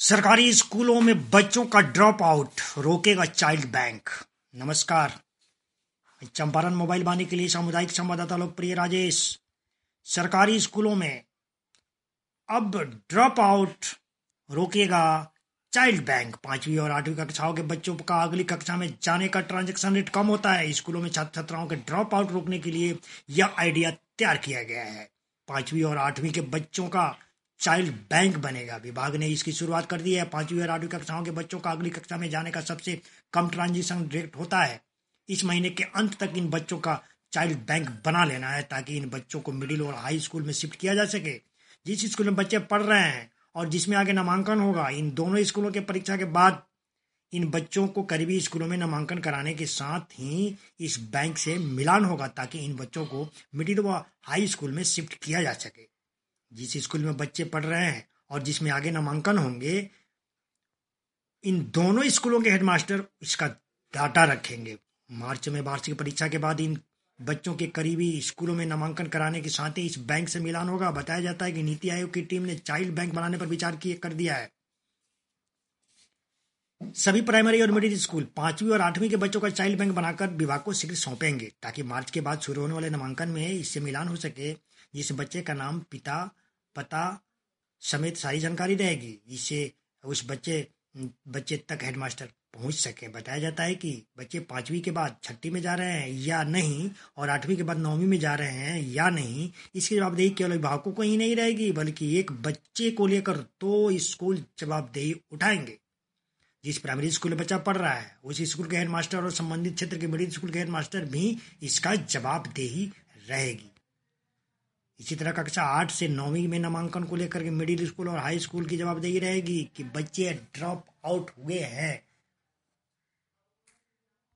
सरकारी स्कूलों में बच्चों का ड्रॉप आउट रोकेगा चाइल्ड बैंक। नमस्कार। चंपारण मोबाइल वाणी के लिए सामुदायिक संवाददाता लोकप्रिय राजेश। सरकारी स्कूलों में अब ड्रॉप आउट रोकेगा चाइल्ड बैंक। 5वीं और 8वीं कक्षाओं के बच्चों का अगली कक्षा में जाने का ट्रांजैक्शन रेट कम होता है। स्कूलों में छात्र छात्राओं के ड्रॉप आउट रोकने के लिए यह आइडिया तैयार किया गया है। 5वीं और 8वीं के बच्चों का चाइल्ड बैंक बनेगा। विभाग ने इसकी शुरुआत कर दी है। 5वीं और 8वीं कक्षाओं के बच्चों का अगली कक्षा में जाने का सबसे कम ट्रांजिशन रेट होता है। इस महीने के अंत तक इन बच्चों का चाइल्ड बैंक बना लेना है ताकि इन बच्चों को मिडिल और हाई स्कूल में शिफ्ट किया जा सके। जिस स्कूल में बच्चे पढ़ रहे हैं और जिसमें आगे नामांकन होगा, इन दोनों स्कूलों के परीक्षा के बाद इन बच्चों को करीबी स्कूलों में नामांकन कराने के साथ ही इस बैंक से मिलान होगा ताकि इन बच्चों को मिडिल व हाई स्कूल में शिफ्ट किया जा सके। जिस स्कूल में बच्चे पढ़ रहे हैं और जिसमें आगे नामांकन होंगे, इन दोनों स्कूलों के हेडमास्टर इसका डाटा रखेंगे। मार्च में वार्षिक परीक्षा के बाद इन बच्चों के करीबी स्कूलों में नामांकन कराने के साथ ही इस बैंक से मिलान होगा। बताया जाता है कि नीति आयोग की टीम ने चाइल्ड बैंक बनाने पर विचार कर दिया है। सभी प्राइमरी और मिडिल स्कूल 5वीं और 8वीं के बच्चों का चाइल्ड बैंक बनाकर विभाग को शीघ्र सौंपेंगे ताकि मार्च के बाद शुरू होने वाले नामांकन में इससे मिलान हो सके। जिस बच्चे का नाम, पिता, पता समेत सारी जानकारी रहेगी, जिससे उस बच्चे तक हेडमास्टर पहुंच सके। बताया जाता है कि बच्चे 5वीं के बाद 6ठी में जा रहे हैं या नहीं और 8वीं के बाद 9वीं में जा रहे हैं या नहीं, इसकी जवाबदेही केवल अभिभावकों को ही नहीं रहेगी बल्कि एक बच्चे को लेकर तो स्कूल जवाबदेही उठाएंगे। जिस प्राइमरी स्कूल में बच्चा पढ़ रहा है उस स्कूल के हेडमास्टर और संबंधित क्षेत्र के मिडिल स्कूल के हेडमास्टर भी इसका जवाबदेही रहेगी। इसी तरह कक्षा 8 से 9वीं में नामांकन को लेकर के मिडिल स्कूल और हाई स्कूल की जवाबदेही रहेगी कि बच्चे ड्रॉप आउट हुए हैं